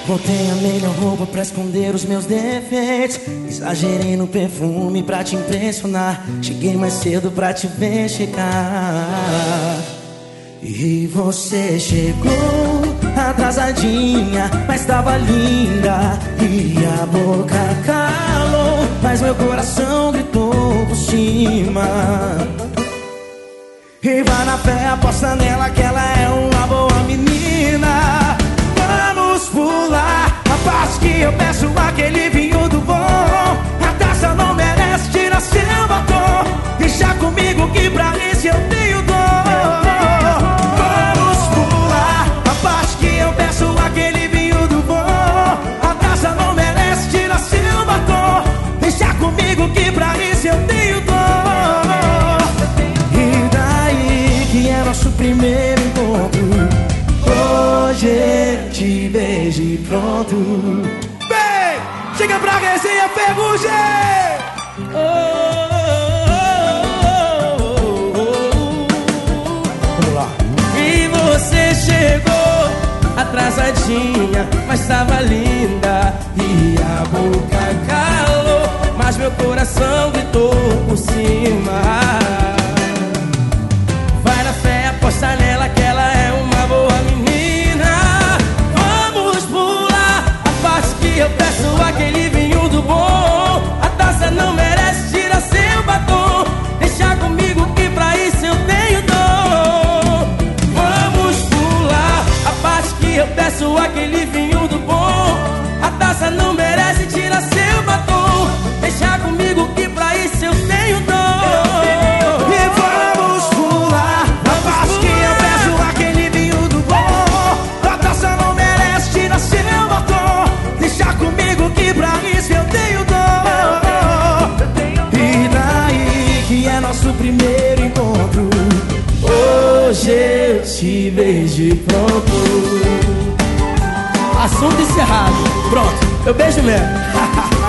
Botei a melhor roupa pra esconder os meus defeitos. Exagerei no perfume pra te impressionar. Cheguei mais cedo pra te ver chegar. E você chegou atrasadinha, mas tava linda. E a boca calou, mas meu coração gritou por cima. E vai na fé, aposta nela que ela é uma boa menina. Vamos pular a parte que eu peço aquele vinho do bom. A taça não merece tirar seu batom. Deixa comigo que pra isso eu tenho dor. Vamos pular a parte que eu peço aquele vinho do bom. A taça não merece tirar seu batom. Deixa comigo que pra isso eu tenho dor. E daí que é nosso primeiro encontro. Hoje eu te vejo e pronto. Vem, chega pra resenha, Ferrugem! Vamos lá. E você chegou atrasadinha, mas tava linda. E a boca calou, mas meu coração gritou por cima. Vai na fé, aposta nela que ela é uma boa menina. Vamos pular a parte que eu peço aquele vinho do bom. A taça não merece tirar seu batom. Deixa comigo que pra isso eu tenho dor. Vamos pular a parte que eu peço aquele vinho do bom. A taça não merece tirar seu batom. Deixa comigo que pra isso eu tenho dor. Nosso primeiro encontro. Hoje eu te vejo e pronto. Assunto encerrado. Pronto, eu beijo mesmo.